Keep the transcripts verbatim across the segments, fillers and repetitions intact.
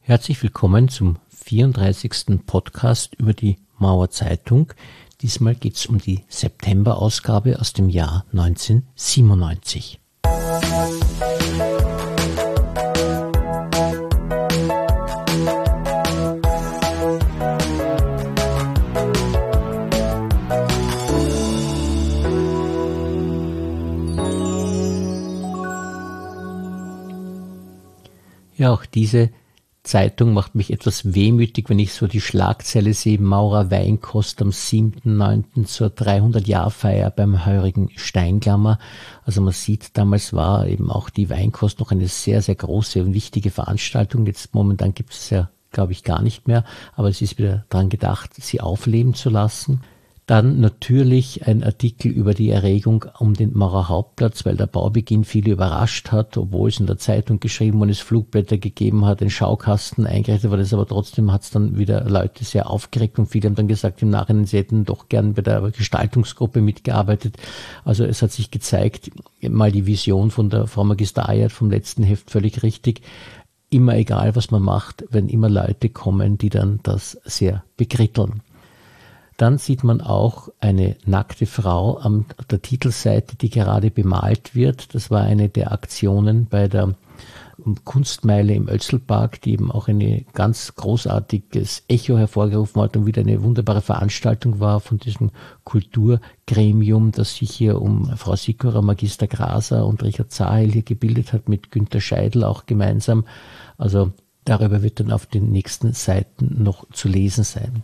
Herzlich willkommen zum vierunddreißigsten Podcast über die Mauer Zeitung. Diesmal geht es um die September-Ausgabe aus dem Jahr neunzehnhundertsiebenundneunzig. Ja, auch diese Zeitung macht mich etwas wehmütig, wenn ich so die Schlagzeile sehe: Maurer Weinkost am siebten neunten zur dreihundert-Jahr-Feier beim heurigen Steinglammer. Also man sieht, damals war eben auch die Weinkost noch eine sehr, sehr große und wichtige Veranstaltung. Jetzt momentan gibt es ja, glaube ich, gar nicht mehr, aber es ist wieder daran gedacht, sie aufleben zu lassen. Dann natürlich ein Artikel über die Erregung um den Maurer Hauptplatz, weil der Baubeginn viele überrascht hat, obwohl es in der Zeitung geschrieben und es Flugblätter gegeben hat, ein Schaukasten eingerichtet wurde, aber trotzdem hat es dann wieder Leute sehr aufgeregt und viele haben dann gesagt im Nachhinein, sie hätten doch gern bei der Gestaltungsgruppe mitgearbeitet. Also es hat sich gezeigt, mal die Vision von der Frau Magister Ayert vom letzten Heft völlig richtig. Immer egal, was man macht, wenn immer Leute kommen, die dann das sehr bekritteln. Dann sieht man auch eine nackte Frau an der Titelseite, die gerade bemalt wird. Das war eine der Aktionen bei der Kunstmeile im Oelzelpark, die eben auch ein ganz großartiges Echo hervorgerufen hat und wieder eine wunderbare Veranstaltung war von diesem Kulturgremium, das sich hier um Frau Sikora, Magister Graser und Richard Zahel hier gebildet hat, mit Günter Scheidl auch gemeinsam. Also darüber wird dann auf den nächsten Seiten noch zu lesen sein.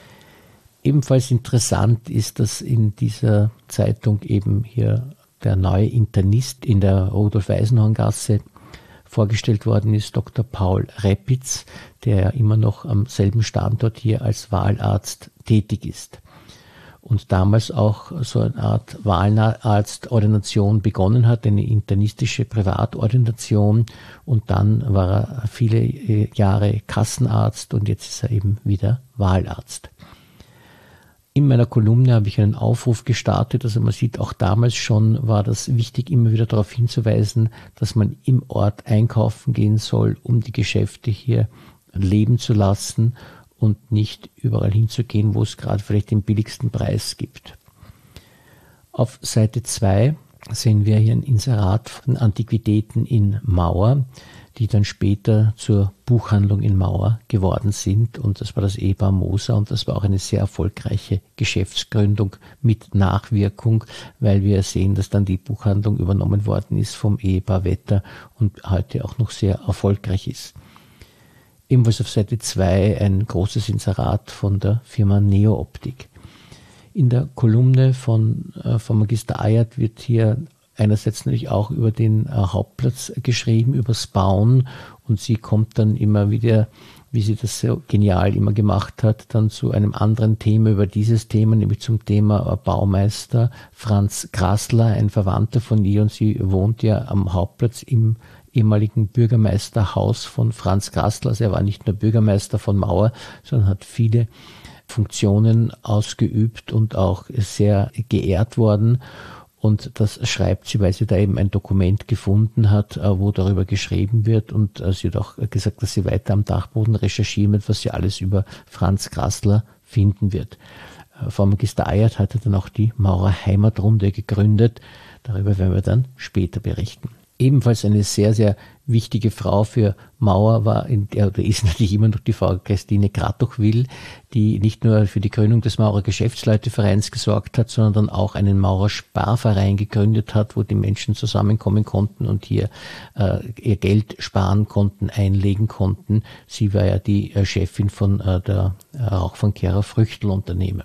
Ebenfalls interessant ist, dass in dieser Zeitung eben hier der neue Internist in der Rudolf-Eisenhorn-Gasse vorgestellt worden ist, Doktor Paul Reppitz, der immer noch am selben Standort hier als Wahlarzt tätig ist. Und damals auch so eine Art Wahlarztordination begonnen hat, eine internistische Privatordination. Und dann war er viele Jahre Kassenarzt und jetzt ist er eben wieder Wahlarzt. In meiner Kolumne habe ich einen Aufruf gestartet, also man sieht, auch damals schon war das wichtig, immer wieder darauf hinzuweisen, dass man im Ort einkaufen gehen soll, um die Geschäfte hier leben zu lassen und nicht überall hinzugehen, wo es gerade vielleicht den billigsten Preis gibt. Auf Seite zwei sehen wir hier ein Inserat von Antiquitäten in Mauer, die dann später zur Buchhandlung in Mauer geworden sind. Und das war das Ehepaar Moser und das war auch eine sehr erfolgreiche Geschäftsgründung mit Nachwirkung, weil wir sehen, dass dann die Buchhandlung übernommen worden ist vom Ehepaar Wetter und heute auch noch sehr erfolgreich ist. Ebenfalls auf Seite zwei ein großes Inserat von der Firma Neo Optik. In der Kolumne von, äh, von Magister Ayert wird hier einerseits natürlich auch über den äh, Hauptplatz geschrieben, übers Bauen, und sie kommt dann immer wieder, wie sie das so genial immer gemacht hat, dann zu einem anderen Thema über dieses Thema, nämlich zum Thema äh, Baumeister Franz Grassler, ein Verwandter von ihr, und sie wohnt ja am Hauptplatz im ehemaligen Bürgermeisterhaus von Franz Grassler. Also er war nicht nur Bürgermeister von Mauer, sondern hat viele Funktionen ausgeübt und auch sehr geehrt worden. Und das schreibt sie, weil sie da eben ein Dokument gefunden hat, wo darüber geschrieben wird. Und sie hat auch gesagt, dass sie weiter am Dachboden recherchieren wird, was sie alles über Franz Grassler finden wird. Frau Magister Ayert hatte dann auch die Maurer Heimatrunde gegründet. Darüber werden wir dann später berichten. Ebenfalls eine sehr, sehr wichtige Frau für Mauer war, in der, oder ist natürlich immer noch die Frau Christine Kratochwil, die nicht nur für die Gründung des Maurer Geschäftsleutevereins gesorgt hat, sondern dann auch einen Maurer Sparverein gegründet hat, wo die Menschen zusammenkommen konnten und hier äh, ihr Geld sparen konnten, einlegen konnten. Sie war ja die äh, Chefin von äh, der äh, Rauch von Kehrer Früchtel Unternehmen.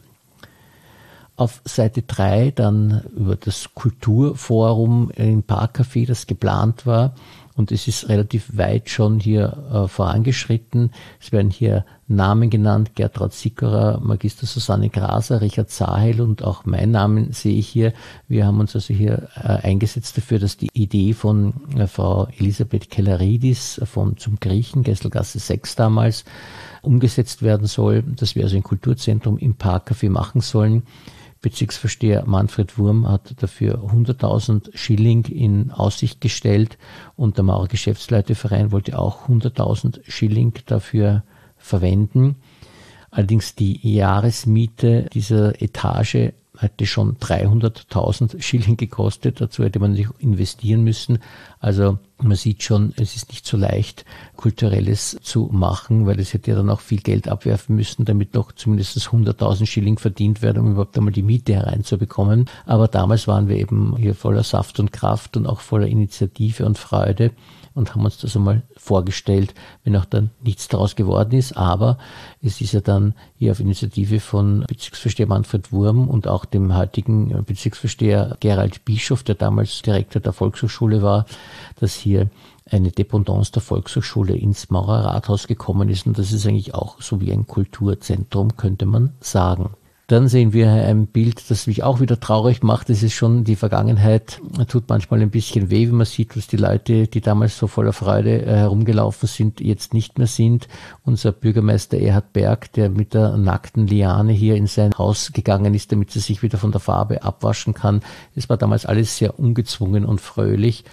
Auf Seite drei dann über das Kulturforum im Parkcafé, das geplant war. Und es ist relativ weit schon hier äh, vorangeschritten. Es werden hier Namen genannt: Gertraud Sikora, Magister Susanne Graser, Richard Zahel und auch mein Namen sehe ich hier. Wir haben uns also hier äh, eingesetzt dafür, dass die Idee von äh, Frau Elisabeth Kelleridis von Zum Griechen, Gesselgasse sechs damals, umgesetzt werden soll, dass wir also ein Kulturzentrum im Parkcafé machen sollen. Bezirksvorsteher Manfred Wurm hat dafür hunderttausend Schilling in Aussicht gestellt und der Maurer Geschäftsleute-Verein wollte auch hunderttausend Schilling dafür verwenden. Allerdings die Jahresmiete dieser Etage hätte schon dreihunderttausend Schilling gekostet. Dazu hätte man sich investieren müssen. Also man sieht schon, es ist nicht so leicht, Kulturelles zu machen, weil es hätte ja dann auch viel Geld abwerfen müssen, damit noch zumindest hunderttausend Schilling verdient werden, um überhaupt einmal die Miete hereinzubekommen. Aber damals waren wir eben hier voller Saft und Kraft und auch voller Initiative und Freude und haben uns das einmal vorgestellt, wenn auch dann nichts daraus geworden ist. Aber es ist ja dann hier auf Initiative von Bezirksvorsteher Manfred Wurm und auch dem heutigen Bezirksvorsteher Gerald Bischof, der damals Direktor der Volkshochschule war, dass hier eine Dependance der Volkshochschule ins Maurer Rathaus gekommen ist. Und das ist eigentlich auch so wie ein Kulturzentrum, könnte man sagen. Dann sehen wir ein Bild, das mich auch wieder traurig macht. Das ist schon die Vergangenheit, tut manchmal ein bisschen weh, wenn man sieht, was die Leute, die damals so voller Freude herumgelaufen sind, jetzt nicht mehr sind. Unser Bürgermeister Erhard Berg, der mit der nackten Liane hier in sein Haus gegangen ist, damit sie sich wieder von der Farbe abwaschen kann. Es war damals alles sehr ungezwungen und fröhlich.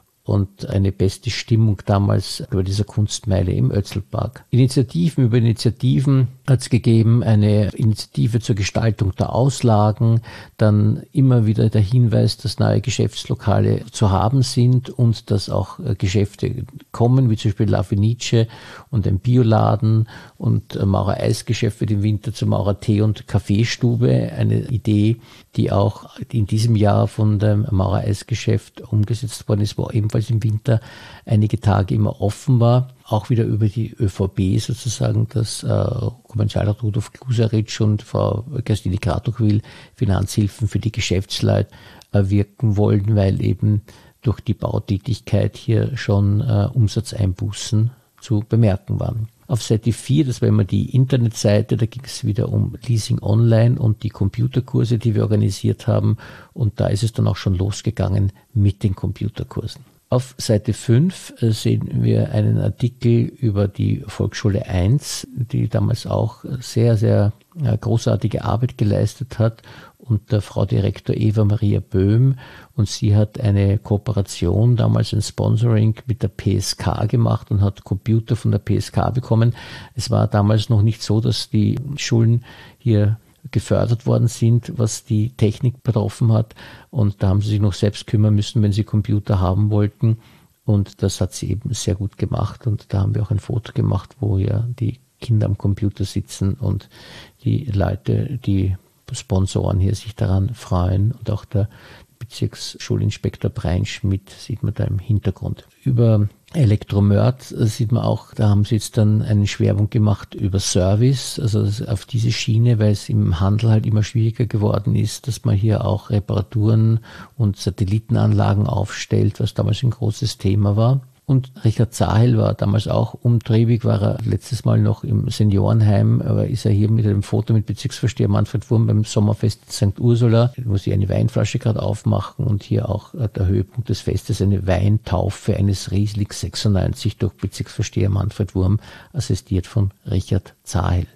Und eine beste Stimmung damals über dieser Kunstmeile im Ötzlpark. Initiativen über Initiativen hat es gegeben, eine Initiative zur Gestaltung der Auslagen, dann immer wieder der Hinweis, dass neue Geschäftslokale zu haben sind und dass auch Geschäfte kommen, wie zum Beispiel La Fenice und ein Bioladen und Maurer Eisgeschäft für den Winter zur Maurer Tee- und Kaffeestube, eine Idee, die auch in diesem Jahr von dem Maurer Eisgeschäft umgesetzt worden ist, wo ebenfalls im Winter einige Tage immer offen war. Auch wieder über die ÖVP sozusagen, dass äh, Kommerzialrat Rudolf Kluseritsch und Frau Gerstine Kratochwil Finanzhilfen für die Geschäftsleute erwirken wollen, weil eben durch die Bautätigkeit hier schon äh, Umsatzeinbußen zu bemerken waren. Auf Seite vier, das war immer die Internetseite, da ging es wieder um Leasing Online und die Computerkurse, die wir organisiert haben. Und da ist es dann auch schon losgegangen mit den Computerkursen. Auf Seite fünf sehen wir einen Artikel über die Volksschule eins, die damals auch sehr, sehr großartige Arbeit geleistet hat unter Frau Direktor Eva Maria Böhm. Und sie hat eine Kooperation, damals ein Sponsoring mit der P S K gemacht und hat Computer von der P S K bekommen. Es war damals noch nicht so, dass die Schulen hier gefördert worden sind, was die Technik betroffen hat. Und da haben sie sich noch selbst kümmern müssen, wenn sie Computer haben wollten. Und das hat sie eben sehr gut gemacht. Und da haben wir auch ein Foto gemacht, wo ja die Kinder am Computer sitzen und die Leute, die Sponsoren hier sich daran freuen. Und auch der Bezirksschulinspektor Breinschmidt sieht man da im Hintergrund. Über Elektromörd sieht man auch, da haben sie jetzt dann einen Schwerpunkt gemacht über Service, also auf diese Schiene, weil es im Handel halt immer schwieriger geworden ist, dass man hier auch Reparaturen und Satellitenanlagen aufstellt, was damals ein großes Thema war. Und Richard Zahel war damals auch umtriebig, war er letztes Mal noch im Seniorenheim, aber ist er hier mit einem Foto mit Bezirksvorsteher Manfred Wurm beim Sommerfest in Sankt Ursula, wo sie eine Weinflasche gerade aufmachen und hier auch der Höhepunkt des Festes, eine Weintaufe eines Riesling sechsundneunzig durch Bezirksvorsteher Manfred Wurm, assistiert von Richard Zahel.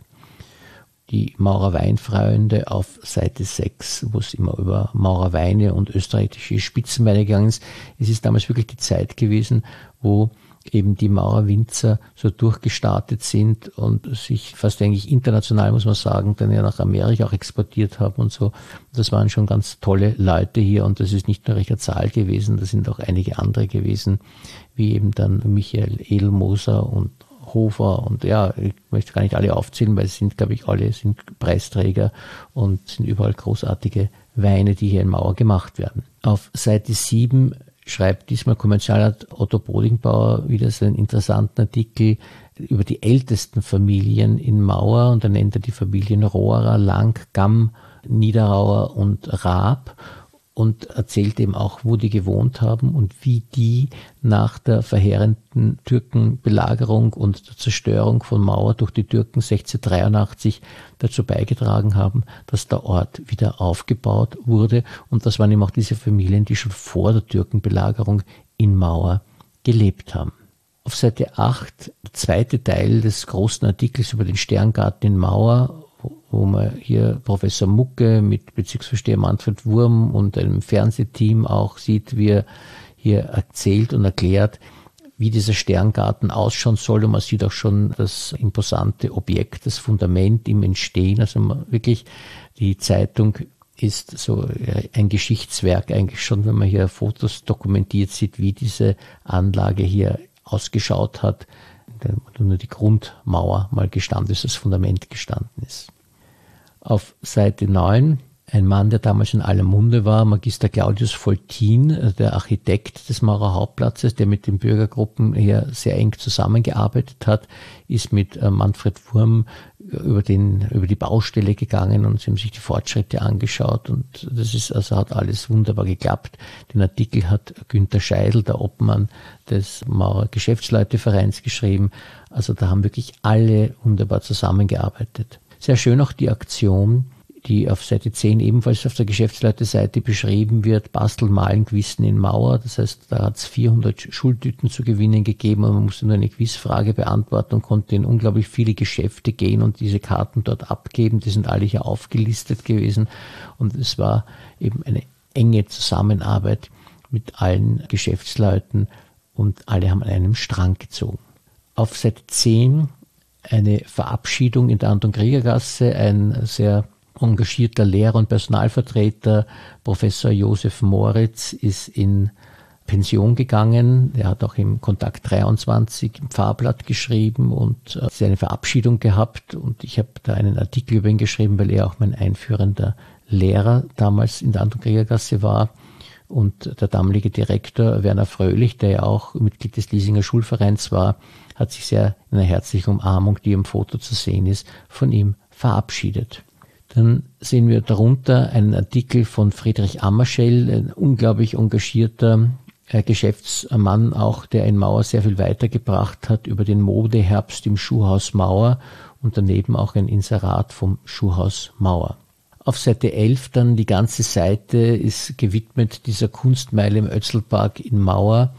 Die Maurer Weinfreunde auf Seite sechs, wo es immer über Maurer Weine und österreichische Spitzenweine gegangen ist. Es ist damals wirklich die Zeit gewesen, wo eben die Maurer Winzer so durchgestartet sind und sich fast eigentlich international, muss man sagen, dann ja nach Amerika auch exportiert haben und so. Das waren schon ganz tolle Leute hier und das ist nicht nur Richard Zahl gewesen, das sind auch einige andere gewesen, wie eben dann Michael Edelmoser und Hofer und ja, ich möchte gar nicht alle aufzählen, weil es sind, glaube ich, alle sind Preisträger und sind überall großartige Weine, die hier in Mauer gemacht werden. Auf Seite sieben schreibt diesmal Kommerzialrat Otto Bodingbauer wieder so einen interessanten Artikel über die ältesten Familien in Mauer und dann nennt er die Familien Rohrer, Lang, Gamm, Niederauer und Raab. Und erzählt eben auch, wo die gewohnt haben und wie die nach der verheerenden Türkenbelagerung und der Zerstörung von Mauer durch die Türken sechzehnhundertdreiundachtzig dazu beigetragen haben, dass der Ort wieder aufgebaut wurde. Und das waren eben auch diese Familien, die schon vor der Türkenbelagerung in Mauer gelebt haben. Auf Seite acht, der zweite Teil des großen Artikels über den Sterngarten in Mauer, wo man hier Professor Mucke mit Bezirksvorsteher Manfred Wurm und einem Fernsehteam auch sieht, wie er hier erzählt und erklärt, wie dieser Sterngarten ausschauen soll. Und man sieht auch schon das imposante Objekt, das Fundament im Entstehen. Also man wirklich, die Zeitung ist so ein Geschichtswerk eigentlich schon, wenn man hier Fotos dokumentiert sieht, wie diese Anlage hier ausgeschaut hat, wo nur die Grundmauer mal gestanden ist, das Fundament gestanden ist. Auf Seite neun, ein Mann, der damals in aller Munde war, Magister Claudius Foltin, der Architekt des Maurer Hauptplatzes, der mit den Bürgergruppen hier sehr eng zusammengearbeitet hat, ist mit Manfred Wurm über den, über die Baustelle gegangen und sie haben sich die Fortschritte angeschaut und das ist, also hat alles wunderbar geklappt. Den Artikel hat Günther Scheidl, der Obmann des Maurer Geschäftsleutevereins, geschrieben. Also da haben wirklich alle wunderbar zusammengearbeitet. Sehr schön auch die Aktion, die auf Seite zehn ebenfalls auf der Geschäftsleute-Seite beschrieben wird, Basteln, Malen, Quizzen in Mauer. Das heißt, da hat es vierhundert Schultüten zu gewinnen gegeben und man musste nur eine Quizfrage beantworten und konnte in unglaublich viele Geschäfte gehen und diese Karten dort abgeben. Die sind alle hier aufgelistet gewesen und es war eben eine enge Zusammenarbeit mit allen Geschäftsleuten und alle haben an einem Strang gezogen. Auf Seite zehn eine Verabschiedung in der Anton-Krieger-Gasse, ein sehr engagierter Lehrer und Personalvertreter, Professor Josef Moritz, ist in Pension gegangen. Er hat auch im Kontakt dreiundzwanzig im Pfarrblatt geschrieben und äh, seine Verabschiedung gehabt. Und ich habe da einen Artikel über ihn geschrieben, weil er auch mein einführender Lehrer damals in der Anton-Krieger-Gasse war. Und der damalige Direktor Werner Fröhlich, der ja auch Mitglied des Liesinger Schulvereins war, hat sich sehr in einer herzlichen Umarmung, die im Foto zu sehen ist, von ihm verabschiedet. Dann sehen wir darunter einen Artikel von Friedrich Ammerschell, ein unglaublich engagierter Geschäftsmann auch, der in Mauer sehr viel weitergebracht hat über den Modeherbst im Schuhhaus Mauer und daneben auch ein Inserat vom Schuhhaus Mauer. Auf Seite elf dann die ganze Seite ist gewidmet dieser Kunstmeile im Ötzlpark in Mauer,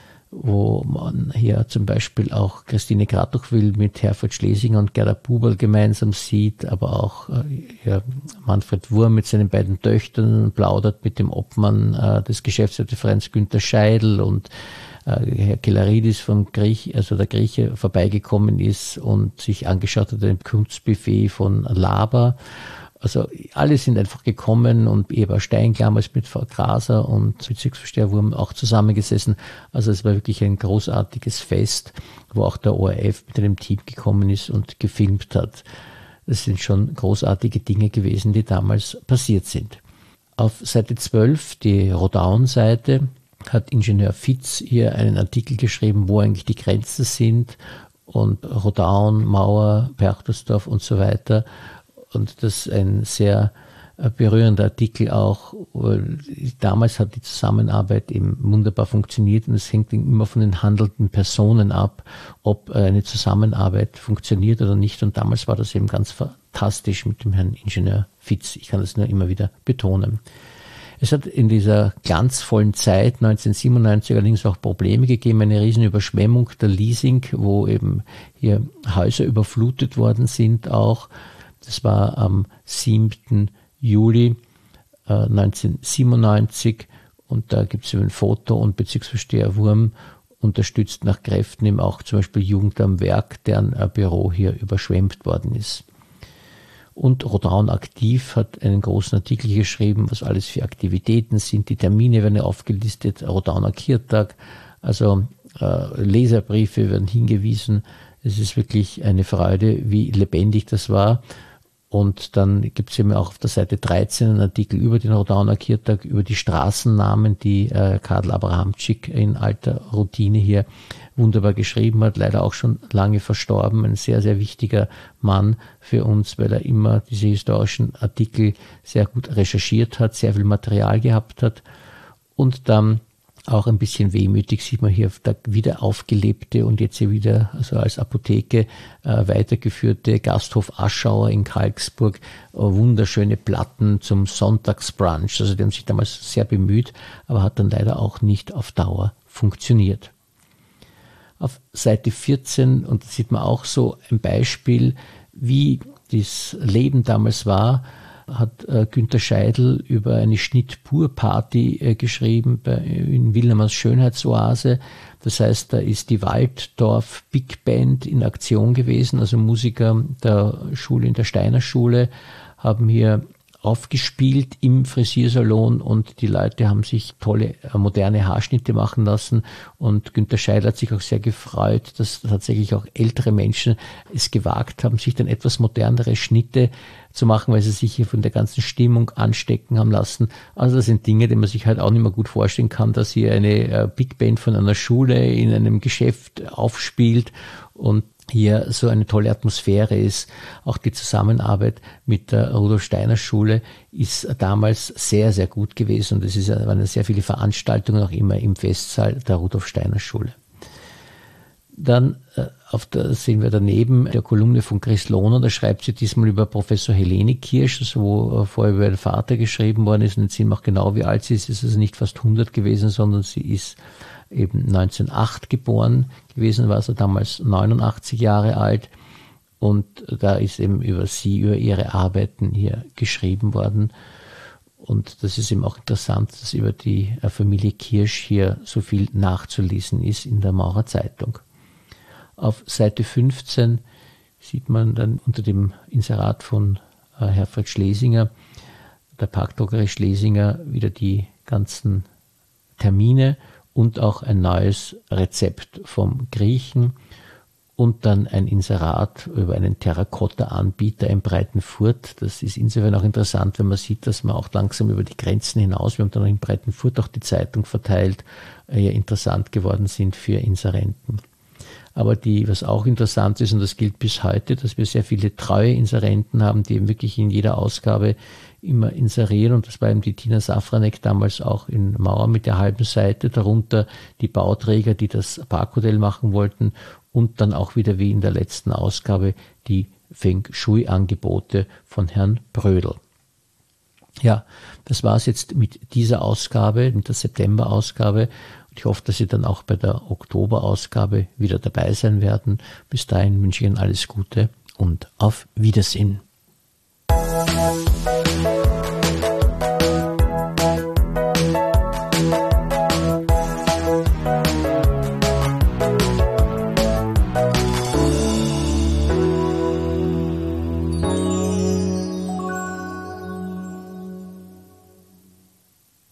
wo man hier zum Beispiel auch Christine Kratochwil mit Herfried Schlesinger und Gerda Buberl gemeinsam sieht, aber auch äh, ja, Manfred Wurm mit seinen beiden Töchtern plaudert mit dem Obmann äh, des Geschäftsleutvereins Günther Scheidl und äh, Herr Kelaridis vom Griech, also der Grieche, vorbeigekommen ist und sich angeschaut hat ein Kunstbuffet von Laber. Also alle sind einfach gekommen und Eber Steinklammer ist mit Frau Graser und Bezirksvorsteher Wurm auch zusammengesessen. Also es war wirklich ein großartiges Fest, wo auch der O R F mit einem Team gekommen ist und gefilmt hat. Das sind schon großartige Dinge gewesen, die damals passiert sind. Auf Seite zwölf, die Rodaun-Seite, hat Ingenieur Fitz hier einen Artikel geschrieben, wo eigentlich die Grenzen sind und Rodaun, Mauer, Perchtesdorf und so weiter. Und das ist ein sehr berührender Artikel auch. Damals hat die Zusammenarbeit eben wunderbar funktioniert und es hängt immer von den handelnden Personen ab, ob eine Zusammenarbeit funktioniert oder nicht. Und damals war das eben ganz fantastisch mit dem Herrn Ingenieur Fitz. Ich kann das nur immer wieder betonen. Es hat in dieser glanzvollen Zeit neunzehnhundertsiebenundneunzig allerdings auch Probleme gegeben, eine riesen Überschwemmung der Liesing, wo eben hier Häuser überflutet worden sind auch. Das war am siebten Juli neunzehnhundertsiebenundneunzig und da gibt es ein Foto und Bezirksvorsteher Wurm unterstützt nach Kräften eben auch zum Beispiel Jugend am Werk, deren Büro hier überschwemmt worden ist. Und Rodaun aktiv hat einen großen Artikel geschrieben, was alles für Aktivitäten sind, die Termine werden aufgelistet, Rodauner Kirtag, also äh, Leserbriefe werden hingewiesen. Es ist wirklich eine Freude, wie lebendig das war. Und dann gibt es eben auch auf der Seite dreizehn einen Artikel über den Rodauner Kirtag, über die Straßennamen, die äh, Karl Abrahamczyk in alter Routine hier wunderbar geschrieben hat, leider auch schon lange verstorben, ein sehr, sehr wichtiger Mann für uns, weil er immer diese historischen Artikel sehr gut recherchiert hat, sehr viel Material gehabt hat. Und dann auch ein bisschen wehmütig sieht man hier der wieder aufgelebte und jetzt hier wieder also als Apotheke äh, weitergeführte Gasthof Aschauer in Karlsburg. Äh, wunderschöne Platten zum Sonntagsbrunch. Also die haben sich damals sehr bemüht, aber hat dann leider auch nicht auf Dauer funktioniert. Auf Seite vierzehn, und da sieht man auch so ein Beispiel, Wie das Leben damals war, hat äh, Günter Scheidl über eine Schnitt-Pur-Party äh, geschrieben bei, in Wilhelmers Schönheitsoase. Das heißt, da ist die Walddorf Big Band in Aktion gewesen, also Musiker der Schule, in der Steiner Schule, haben hier aufgespielt im Frisiersalon und die Leute haben sich tolle, moderne Haarschnitte machen lassen und Günter Scheidl hat sich auch sehr gefreut, dass tatsächlich auch ältere Menschen es gewagt haben, sich dann etwas modernere Schnitte zu machen, weil sie sich hier von der ganzen Stimmung anstecken haben lassen. Also das sind Dinge, die man sich halt auch nicht mehr gut vorstellen kann, dass hier eine Big Band von einer Schule in einem Geschäft aufspielt und hier so eine tolle Atmosphäre ist. Auch die Zusammenarbeit mit der Rudolf Steiner Schule ist damals sehr, sehr gut gewesen und es ist, waren sehr viele Veranstaltungen auch immer im Festsaal der Rudolf Steiner Schule. Dann äh, auf der, sehen wir daneben der Kolumne von Chris Lohner, da schreibt sie diesmal über Professor Helene Kirsch, also wo äh, vorher über den Vater geschrieben worden ist und jetzt sehen wir auch genau, wie alt sie ist. Es ist also nicht fast hundert gewesen, sondern sie ist eben neunzehnhundertacht geboren gewesen, war sie damals neunundachtzig Jahre alt und da ist eben über sie, über ihre Arbeiten hier geschrieben worden und das ist eben auch interessant, dass über die Familie Kirsch hier so viel nachzulesen ist in der Maurer Zeitung. Auf Seite fünfzehn sieht man dann unter dem Inserat von äh, Herfried Schlesinger, der Parkdruckerei Schlesinger, wieder die ganzen Termine und auch ein neues Rezept vom Griechen und dann ein Inserat über einen Terrakotta-Anbieter in Breitenfurt. Das ist insofern auch interessant, wenn man sieht, dass man auch langsam über die Grenzen hinaus, wir haben dann in Breitenfurt auch die Zeitung verteilt, ja interessant geworden sind für Inserenten. Aber die, was auch interessant ist, und das gilt bis heute, dass wir sehr viele treue Inserenten haben, die eben wirklich in jeder Ausgabe immer inserieren. Und das war eben die Tina Safranek damals auch in Mauer mit der halben Seite, darunter die Bauträger, die das Parkhotel machen wollten und dann auch wieder wie in der letzten Ausgabe die Feng Shui-Angebote von Herrn Brödel. Ja, das war es jetzt mit dieser Ausgabe, mit der September-Ausgabe. Ich hoffe, dass Sie dann auch bei der Oktoberausgabe wieder dabei sein werden. Bis dahin wünsche ich Ihnen alles Gute und auf Wiedersehen.